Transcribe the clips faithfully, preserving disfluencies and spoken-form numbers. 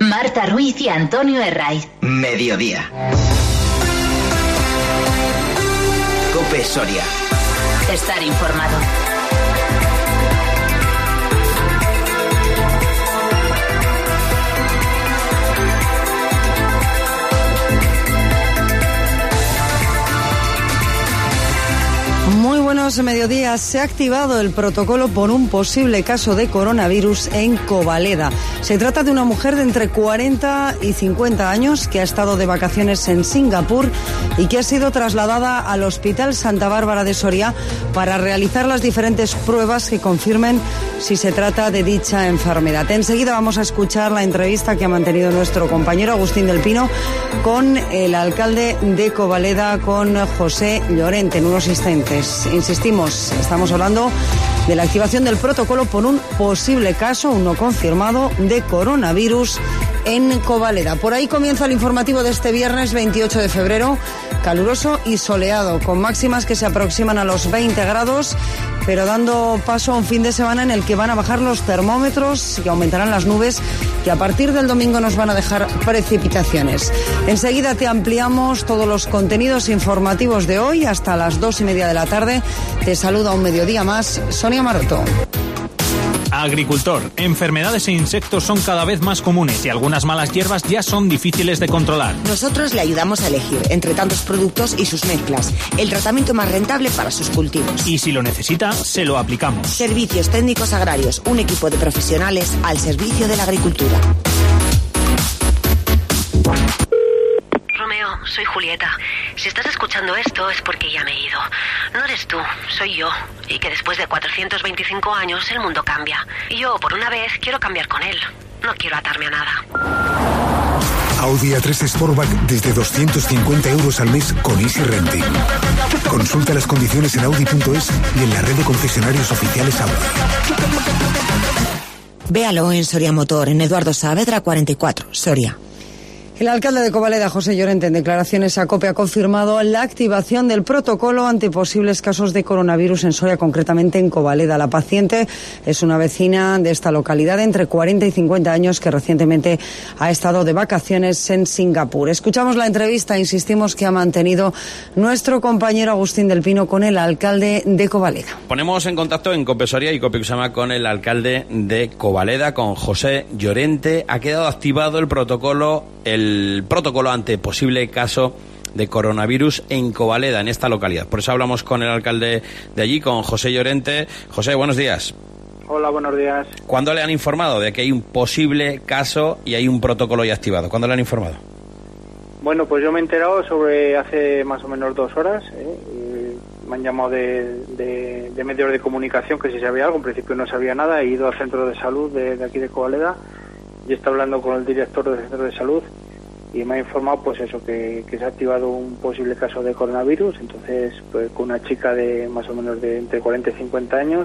Marta Ruiz y Antonio Herraiz. Mediodía. COPE Soria. Estar informado. Muy buenos mediodías. Se ha activado el protocolo por un posible caso de coronavirus en Covaleda. Se trata de una mujer de entre cuarenta y cincuenta años que ha estado de vacaciones en Singapur y que ha sido trasladada al Hospital Santa Bárbara de Soria para realizar las diferentes pruebas que confirmen si se trata de dicha enfermedad. Enseguida vamos a escuchar la entrevista que ha mantenido nuestro compañero Agustín del Pino con el alcalde de Covaleda, con José Llorente, en unos instantes. Insistimos, estamos hablando de la activación del protocolo por un posible caso, uno confirmado, de coronavirus en Covaleda. Por ahí comienza el informativo de este viernes veintiocho de febrero, caluroso y soleado, con máximas que se aproximan a los veinte grados, pero dando paso a un fin de semana en el que van a bajar los termómetros y aumentarán las nubes, que a partir del domingo nos van a dejar precipitaciones. Enseguida te ampliamos todos los contenidos informativos de hoy hasta las dos y media de la tarde. Te saluda un mediodía más, Sonia Maroto. Agricultor, enfermedades e insectos son cada vez más comunes y algunas malas hierbas ya son difíciles de controlar. Nosotros le ayudamos a elegir entre tantos productos y sus mezclas el tratamiento más rentable para sus cultivos. Y si lo necesita, se lo aplicamos. Servicios Técnicos Agrarios, un equipo de profesionales al servicio de la agricultura. Romeo, soy Julieta. Si estás escuchando esto es porque ya me he ido. No eres tú, soy yo. Y que después de cuatrocientos veinticinco años el mundo cambia. Y yo, por una vez, quiero cambiar con él. No quiero atarme a nada. Audi A tres Sportback desde doscientos cincuenta euros al mes con Easy Renting. Consulta las condiciones en audi punto es y en la red de concesionarios oficiales Audi. Véalo en Soria Motor, en Eduardo Saavedra cuarenta y cuatro, Soria. El alcalde de Covaleda, José Llorente, en declaraciones a COPE ha confirmado la activación del protocolo ante posibles casos de coronavirus en Soria, concretamente en Covaleda. La paciente es una vecina de esta localidad de entre cuarenta y cincuenta años que recientemente ha estado de vacaciones en Singapur. Escuchamos la entrevista, insistimos, que ha mantenido nuestro compañero Agustín del Pino con el alcalde de Covaleda. Ponemos en contacto en COPE Soria y COPE Usama con el alcalde de Covaleda, con José Llorente. Ha quedado activado el protocolo, el el protocolo ante posible caso de coronavirus en Covaleda, en esta localidad. Por eso hablamos con el alcalde de allí, con José Llorente. José, buenos días. Hola, buenos días. ¿Cuándo le han informado de que hay un posible caso y hay un protocolo ya activado? ¿Cuándo le han informado? Bueno, pues yo me he enterado sobre hace más o menos dos horas. ¿eh? Me han llamado de, de, de medios de comunicación que si sabía algo. En principio no sabía nada. He ido al centro de salud de, de aquí de Covaleda y he estado hablando con el director del centro de salud y me ha informado pues eso, que, que se ha activado un posible caso de coronavirus. Entonces, pues con una chica de más o menos de entre cuarenta y cincuenta años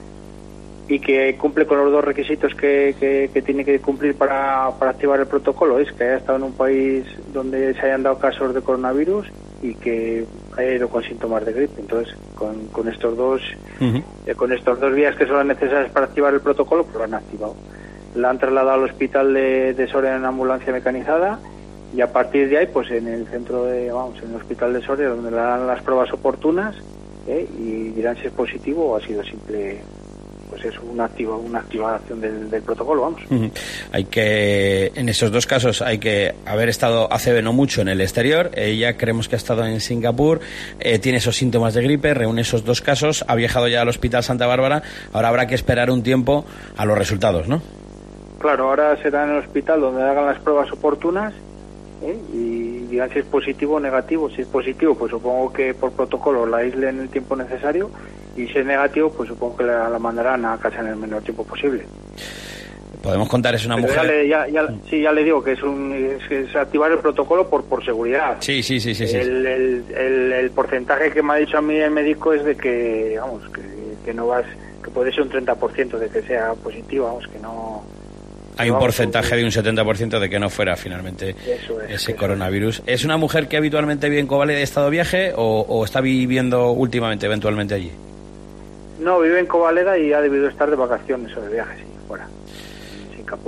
y que cumple con los dos requisitos que, que, que tiene que cumplir para, para activar el protocolo. Es que haya estado en un país donde se hayan dado casos de coronavirus y que haya ido con síntomas de gripe. Entonces, con, con estos dos uh-huh. eh, con estos dos días que son las necesarias para activar el protocolo, pues lo han activado. La han trasladado al hospital de, de Soria en ambulancia mecanizada y a partir de ahí, pues en el centro de, vamos, en el hospital de Soria, donde le dan las pruebas oportunas ¿eh? y dirán si es positivo o ha sido simple, pues es una activa, una activación del, del protocolo, vamos. Uh-huh. Hay que, en esos dos casos, hay que haber estado hace no mucho en el exterior. Ella creemos que ha estado en Singapur, eh, tiene esos síntomas de gripe, reúne esos dos casos, ha viajado ya al Hospital Santa Bárbara. Ahora habrá que esperar un tiempo a los resultados, ¿no? Claro, ahora será en el hospital donde hagan las pruebas oportunas ¿eh? y dirán si es positivo o negativo. Si es positivo, pues supongo que por protocolo la aíslen en el tiempo necesario, y si es negativo, pues supongo que la, la mandarán a casa en el menor tiempo posible. Podemos contar, es una Pero mujer... Ya le, ya, ya, sí, ya le digo que es, un, es, es activar el protocolo por, por seguridad. Sí, sí, sí, sí. sí. El, el, el, el porcentaje que me ha dicho a mí el médico es de que, vamos, que, que no vas, que puede ser un treinta por ciento de que sea positivo, vamos, que no... Hay un porcentaje de un setenta por ciento de que no fuera finalmente eso es, ese eso coronavirus. ¿Es una mujer que habitualmente vive en Covaleda y ha estado de viaje o, o está viviendo últimamente, eventualmente allí? No, vive en Covaleda y ha debido estar de vacaciones o de viaje, sí, fuera, en Singapur.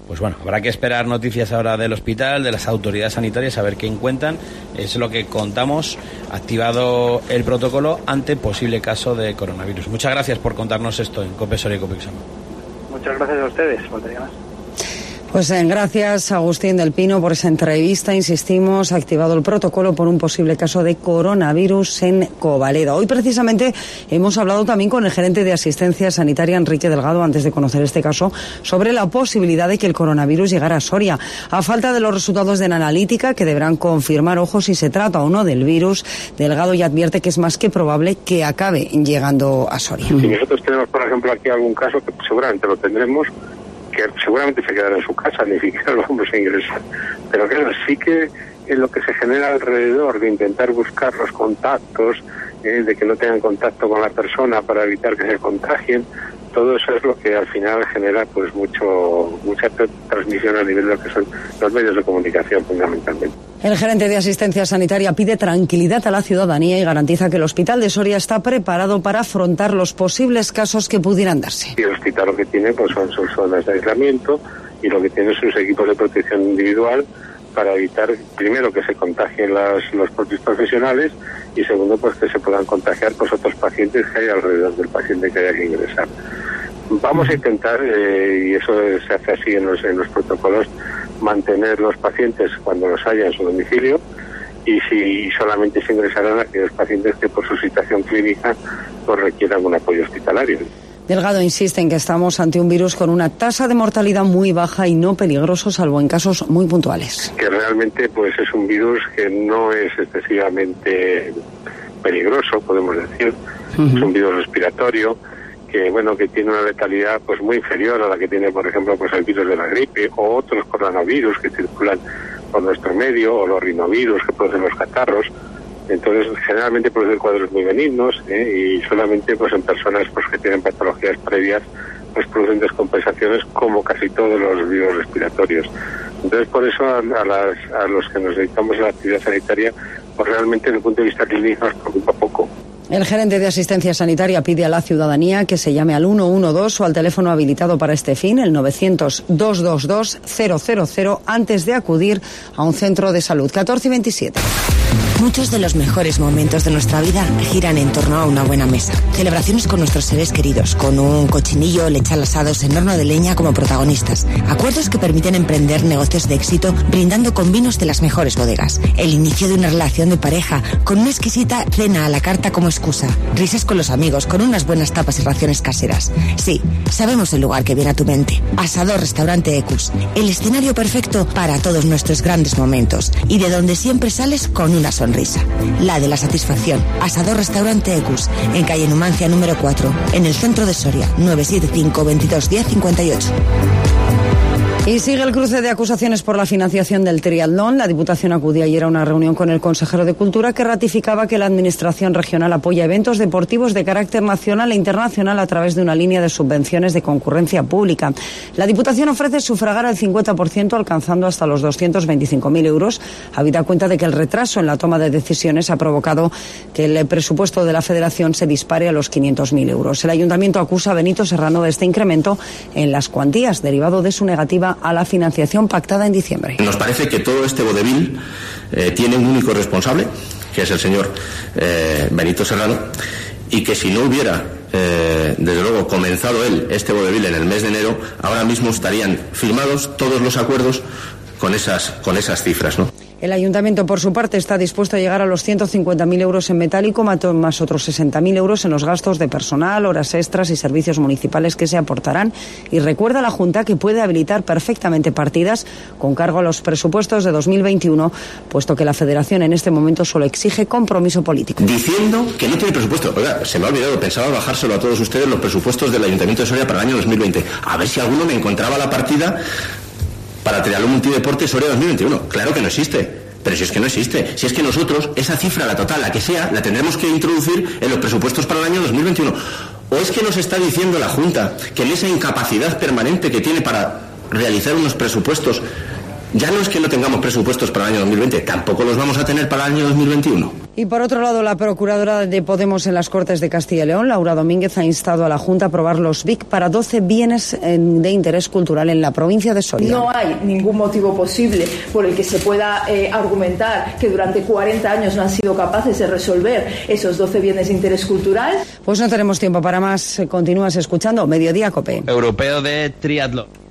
Pues bueno, habrá que esperar noticias ahora del hospital, de las autoridades sanitarias, a ver qué encuentran. Es lo que contamos, activado el protocolo ante posible caso de coronavirus. Muchas gracias por contarnos esto en COPE Soria y COPE Exama. Muchas gracias a ustedes. Faltaría más. Pues eh, gracias, Agustín del Pino, por esa entrevista. Insistimos, ha activado el protocolo por un posible caso de coronavirus en Covaleda. Hoy, precisamente, hemos hablado también con el gerente de Asistencia Sanitaria, Enrique Delgado, antes de conocer este caso, sobre la posibilidad de que el coronavirus llegara a Soria. A falta de los resultados de la analítica, que deberán confirmar, ojo, si se trata o no del virus, Delgado ya advierte que es más que probable que acabe llegando a Soria. Si nosotros tenemos, por ejemplo, aquí algún caso, que seguramente lo tendremos, que seguramente se quedará en su casa, ni siquiera lo vamos a ingresar. Pero claro, sí que en lo que se genera alrededor de intentar buscar los contactos, eh, de que no tengan contacto con la persona para evitar que se contagien, todo eso es lo que al final genera pues mucho mucha transmisión a nivel de lo que son los medios de comunicación fundamentalmente. El gerente de Asistencia Sanitaria pide tranquilidad a la ciudadanía y garantiza que el Hospital de Soria está preparado para afrontar los posibles casos que pudieran darse. Y el hospital lo que tiene pues son sus zonas de aislamiento y lo que tiene sus equipos de protección individual para evitar, primero, que se contagien las, los propios profesionales y segundo, pues que se puedan contagiar pues otros pacientes que hay alrededor del paciente que haya que ingresar. Vamos a intentar, eh, y eso se hace así en los, en los protocolos, mantener los pacientes cuando los haya en su domicilio y si solamente se ingresarán a aquellos pacientes que por su situación clínica pues requieran un apoyo hospitalario. Delgado insiste en que estamos ante un virus con una tasa de mortalidad muy baja y no peligroso, salvo en casos muy puntuales. Que realmente pues es un virus que no es excesivamente peligroso, podemos decir. Uh-huh. Es un virus respiratorio que bueno que tiene una letalidad pues muy inferior a la que tiene, por ejemplo, pues el virus de la gripe o otros coronavirus que circulan por nuestro medio, o los rinovirus que producen los catarros. Entonces, generalmente producen cuadros muy benignos, ¿eh? Y solamente pues en personas pues que tienen patologías previas pues producen descompensaciones como casi todos los virus respiratorios. Entonces, por eso a, a, las, a los que nos dedicamos a la actividad sanitaria, pues realmente desde el punto de vista clínico nos preocupa poco. El gerente de Asistencia Sanitaria pide a la ciudadanía que se llame al uno uno dos o al teléfono habilitado para este fin, el novecientos, doscientos veintidós, cero cero cero, antes de acudir a un centro de salud. catorce y veintisiete. Muchos de los mejores momentos de nuestra vida giran en torno a una buena mesa. Celebraciones con nuestros seres queridos, con un cochinillo o lechal asados en horno de leña como protagonistas. Acuerdos que permiten emprender negocios de éxito brindando con vinos de las mejores bodegas. El inicio de una relación de pareja con una exquisita cena a la carta como excusa. Risas con los amigos, con unas buenas tapas y raciones caseras. Sí, sabemos el lugar que viene a tu mente. Asador Restaurante Ecus. El escenario perfecto para todos nuestros grandes momentos. Y de donde siempre sales con una sonrisa. Sonrisa, la de la satisfacción. Asador Restaurante Ecus, en calle Numancia número cuatro, en el centro de Soria, nueve siete cinco, veintidós diez cincuenta y ocho. Y sigue el cruce de acusaciones por la financiación del triatlón. La Diputación acudía ayer a una reunión con el consejero de Cultura que ratificaba que la Administración regional apoya eventos deportivos de carácter nacional e internacional a través de una línea de subvenciones de concurrencia pública. La Diputación ofrece sufragar al cincuenta por ciento, alcanzando hasta los doscientos veinticinco mil euros, habida cuenta de que el retraso en la toma de decisiones ha provocado que el presupuesto de la Federación se dispare a los quinientos mil euros. El Ayuntamiento acusa a Benito Serrano de este incremento en las cuantías, derivado de su negativa a la financiación pactada en diciembre. Nos parece que todo este vodevil eh, tiene un único responsable, que es el señor eh, Benito Serrano, y que si no hubiera, eh, desde luego, comenzado él este vodevil en el mes de enero, ahora mismo estarían firmados todos los acuerdos con esas, con esas cifras, ¿no? El Ayuntamiento, por su parte, está dispuesto a llegar a los ciento cincuenta mil euros en metálico, más otros sesenta mil euros en los gastos de personal, horas extras y servicios municipales que se aportarán. Y recuerda a la Junta que puede habilitar perfectamente partidas con cargo a los presupuestos de dos mil veintiuno, puesto que la Federación en este momento solo exige compromiso político. Diciendo que no tiene presupuesto. Oiga, se me ha olvidado, pensaba bajárselo a todos ustedes los presupuestos del Ayuntamiento de Soria para el año dos mil veinte. A ver si alguno me encontraba la partida para Triatlón Multideporte Soria dos mil veintiuno. Claro que no existe. Pero si es que no existe. Si es que nosotros, esa cifra, la total, la que sea, la tendremos que introducir en los presupuestos para el año dos mil veintiuno. ¿O es que nos está diciendo la Junta que en esa incapacidad permanente que tiene para realizar unos presupuestos Ya no es que no tengamos presupuestos para el año dos mil veinte, tampoco los vamos a tener para el año dos mil veintiuno. Y por otro lado, la procuradora de Podemos en las Cortes de Castilla y León, Laura Domínguez, ha instado a la Junta a aprobar los B I C para doce bienes de interés cultural en la provincia de Soria. No hay ningún motivo posible por el que se pueda eh, argumentar que durante cuarenta años no han sido capaces de resolver esos doce bienes de interés cultural. Pues no tenemos tiempo para más. Continúas escuchando Mediodía COPE. Europeo de triatlón.